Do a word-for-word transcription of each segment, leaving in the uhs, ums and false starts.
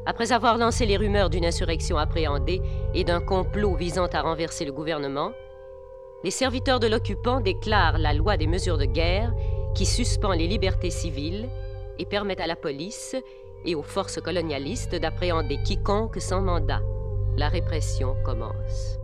Après avoir lancé les rumeurs d'une insurrection appréhendée et d'un complot visant à renverser le gouvernement, les serviteurs de l'occupant déclarent la loi des mesures de guerre qui suspend les libertés civiles et permet à la police et aux forces colonialistes d'appréhender quiconque sans mandat. La répression commence.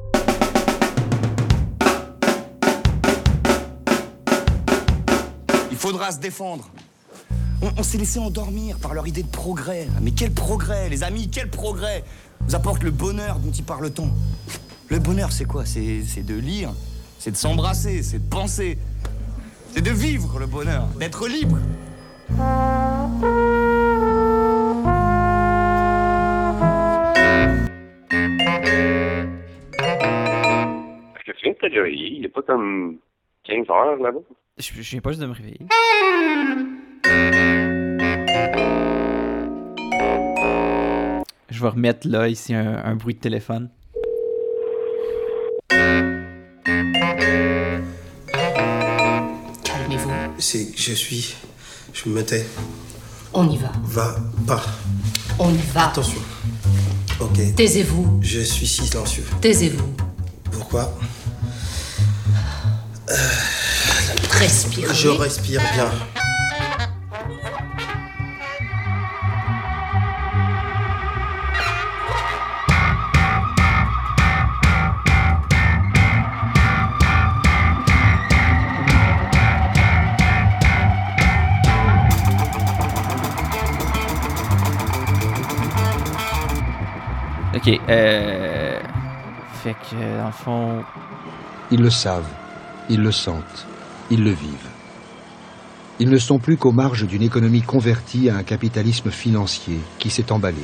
Il faudra se défendre. On, on s'est laissé endormir par leur idée de progrès. Mais quel progrès, les amis, quel progrès nous apporte le bonheur dont y parle-t-on? Le bonheur, c'est quoi? C'est c'est de lire, c'est de s'embrasser, c'est de penser. C'est de vivre le bonheur, d'être libre. Est-ce que tu viens de te réveiller? Il n'est pas comme quinze heures là-bas? Je, je viens pas juste de me réveiller. Je vais remettre là, ici, un, un bruit de téléphone. Calmez-vous. C'est... je suis... je me tais. On y va. Va pas. On y va. Attention. Ok. Taisez-vous. Je suis silencieux. Taisez-vous. Pourquoi? Respirez. Je respire bien. Ok, euh... Fait que, dans le fond... Ils le savent, ils le sentent, ils le vivent. Ils ne sont plus qu'aux marges d'une économie convertie à un capitalisme financier qui s'est emballé.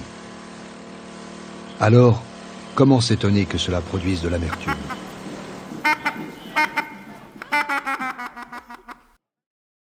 Alors, comment s'étonner que cela produise de l'amertume ?